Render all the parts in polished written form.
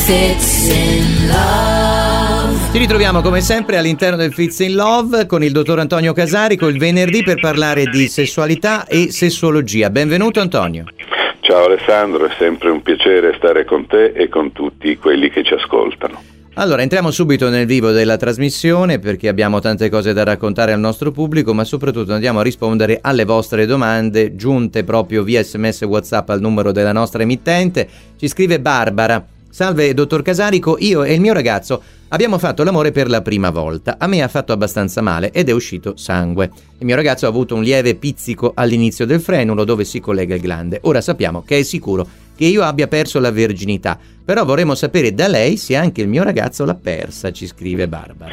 Fits in Love. Ci ritroviamo come sempre all'interno del Fits in Love con il dottor Antonio Casarico il venerdì per parlare di sessualità e sessuologia. Benvenuto Antonio. Ciao Alessandro, è sempre un piacere stare con te e con tutti quelli che ci ascoltano. Allora, entriamo subito nel vivo della trasmissione perché abbiamo tante cose da raccontare al nostro pubblico, ma soprattutto andiamo a rispondere alle vostre domande giunte proprio via SMS e WhatsApp al numero della nostra emittente. Ci scrive Barbara: salve dottor Casarico, io e il mio ragazzo abbiamo fatto l'amore per la prima volta. A me ha fatto abbastanza male ed è uscito sangue. Il mio ragazzo ha avuto un lieve pizzico all'inizio del frenulo dove si collega il glande. Ora sappiamo che è sicuro che io abbia perso la verginità, però vorremmo sapere da lei se anche il mio ragazzo l'ha persa, ci scrive Barbara.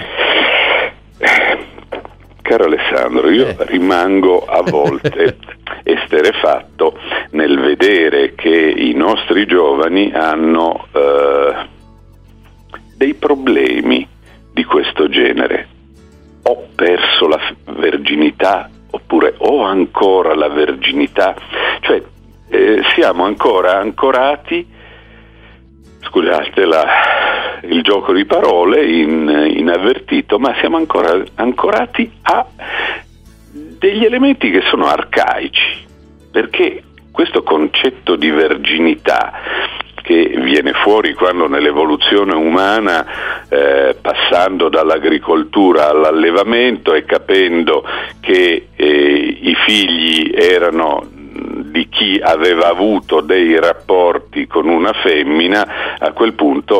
Caro Alessandro, io rimango a volte esterrefatto nel vedere che i nostri giovani hanno dei problemi di questo genere. Ho perso la verginità oppure ho ancora la verginità, cioè siamo ancora ancorati, scusate il gioco di parole inavvertito, ma siamo ancora ancorati a degli elementi che sono arcaici, perché questo concetto di verginità che viene fuori quando nell'evoluzione umana, passando dall'agricoltura all'allevamento e capendo che i figli erano di chi aveva avuto dei rapporti con una femmina, a quel punto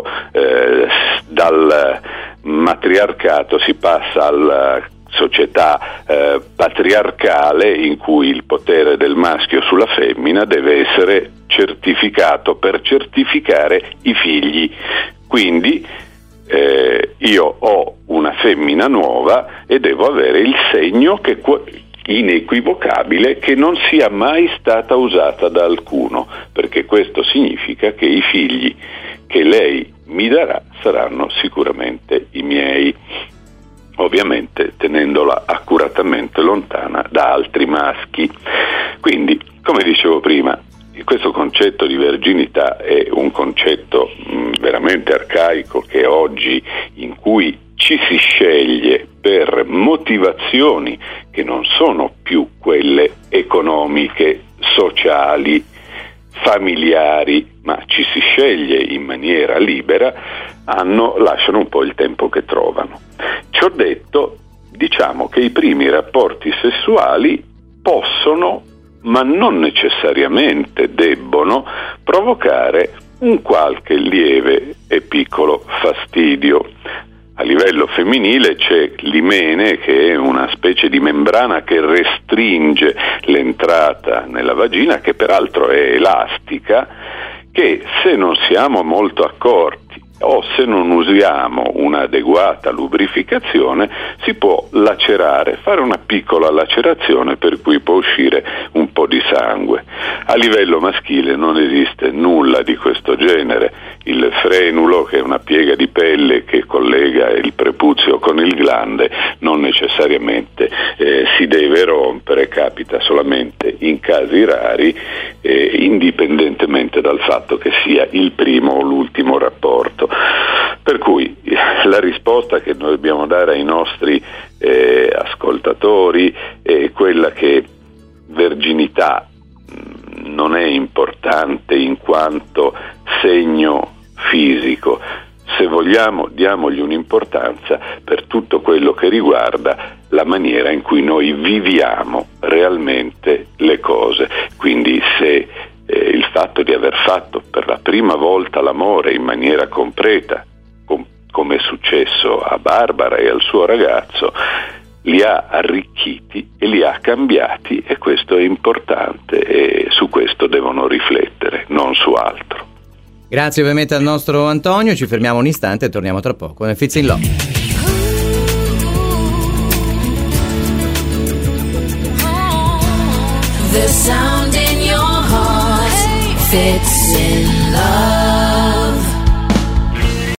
dal matriarcato si passa alla società patriarcale in cui il potere del maschio sulla femmina deve essere certificato per certificare i figli. Quindi io ho una femmina nuova e devo avere il segno che inequivocabile che non sia mai stata usata da alcuno, perché questo significa che i figli che lei mi darà saranno sicuramente i miei, ovviamente tenendola accuratamente lontana da altri maschi. Quindi, come dicevo prima, questo concetto di verginità è un concetto veramente arcaico che oggi, in cui ci si sceglie per motivazioni che non sono più quelle economiche, sociali, familiari, ma ci si sceglie in maniera libera, lasciano un po' il tempo che trovano. Ciò detto, diciamo che i primi rapporti sessuali possono, ma non necessariamente debbono, provocare un qualche lieve e piccolo fastidio. A livello femminile c'è l'imene, che è una specie di membrana che restringe l'entrata nella vagina, che peraltro è elastica, che se non siamo molto accorti o se non usiamo un'adeguata lubrificazione si può lacerare, fare una piccola lacerazione per cui può uscire un po' di sangue. A livello maschile non esiste nulla di questo genere. Il frenulo, che è una piega di pelle che collega il prepuzio con il glande, non necessariamente si deve rompere, capita solamente in casi rari, indipendentemente dal fatto che sia il primo o l'ultimo rapporto. Per cui la risposta che noi dobbiamo dare ai nostri ascoltatori è quella che verginità non è importante in quanto segno fisico. Se vogliamo, diamogli un'importanza per tutto quello che riguarda la maniera in cui noi viviamo realmente le cose. Quindi se il fatto di aver fatto per la prima volta l'amore in maniera completa, come è successo a Barbara e al suo ragazzo, li ha arricchiti e li ha cambiati, e questo è importante e su questo devono riflettere, non su altro. Grazie ovviamente al nostro Antonio, ci fermiamo un istante e torniamo tra poco nel Fits in Love. The sound in your heart fits in love.